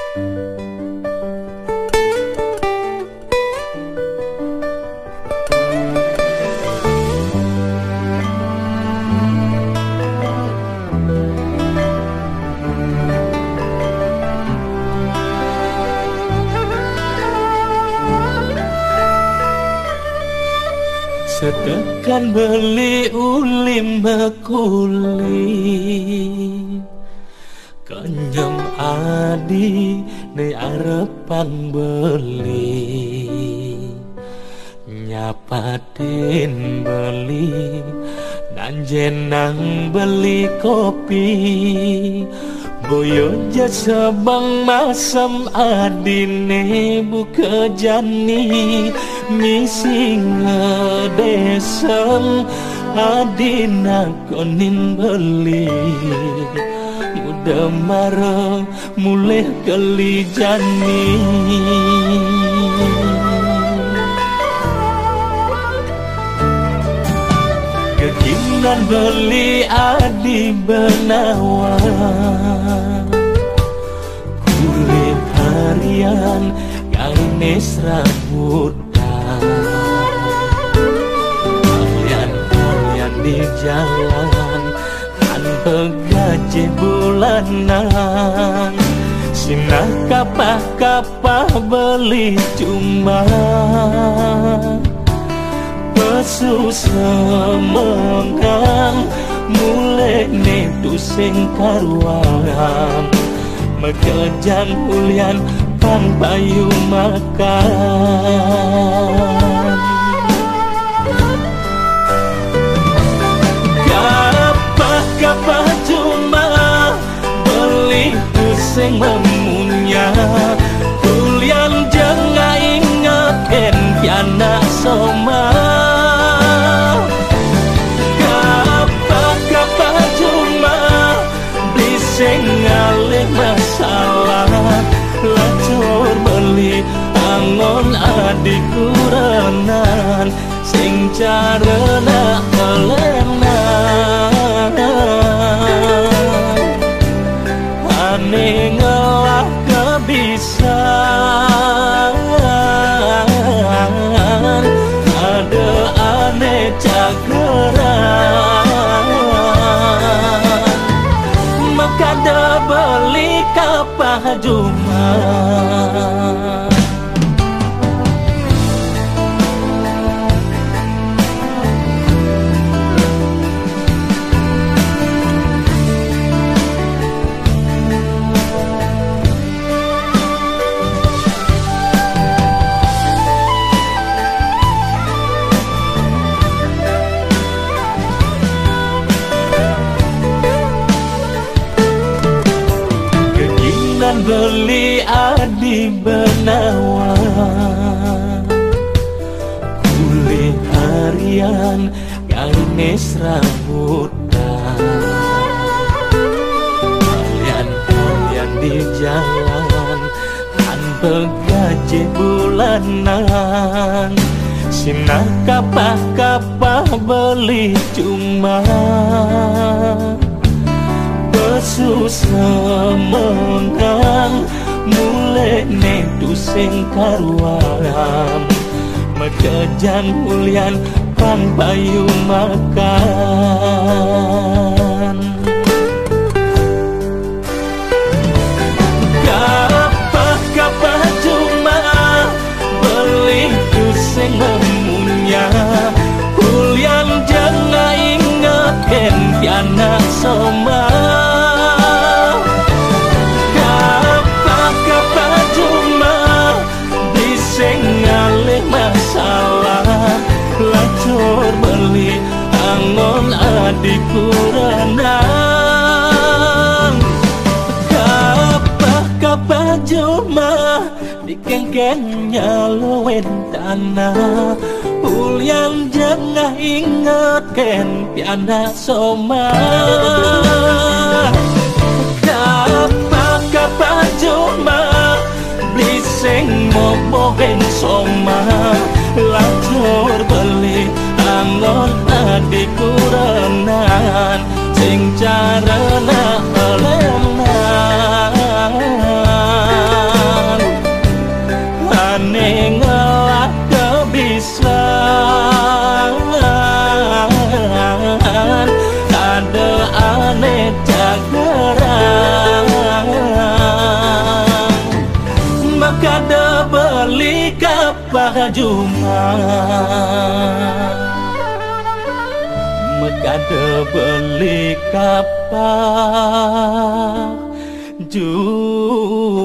Setekan beli ulim bekuli kenyam adi ne arepan beli nyapatin beli dan jenang beli kopi boyo jasa bang masam adine buka jani misi ngedesem adina konin beli muda marah mulai keli jani kekinan beli adi benawa kulit harian gaines rambut kalian di jalan tanpa gaji bulanan sinah kapah-kapah beli cuma pesusah mengang mulai netu sing karuan mekejang hulian pan bayu makan kapah cuma beli pusing memunya kulian jangan ingatkan kiana soma kapah cuma bising ngalih masalah lacur beli angon adik kuranan sing carana elenan ane ngelah kebisan ada ane cakeran maka ada beli kapah Jumat beli adi benawa kulit harian gaines rambutan kalian di jalan tanpa gaji bulanan sinah kapah-kapah beli cuma susah mengang mulai netu sing karuan mekejang hulian pan bayu makan kapah cuma beli pusing memunya hulian jangan ingatkan kiana soma lacur beli angon adik kuranan kapah jumah dikengkengnya luwen tanah ulian jangan ingatkan piana soma kapah jumah bising mobogen soma lacur beli angon adik kuranan sing carana elenan lah juma megade beli kapal juma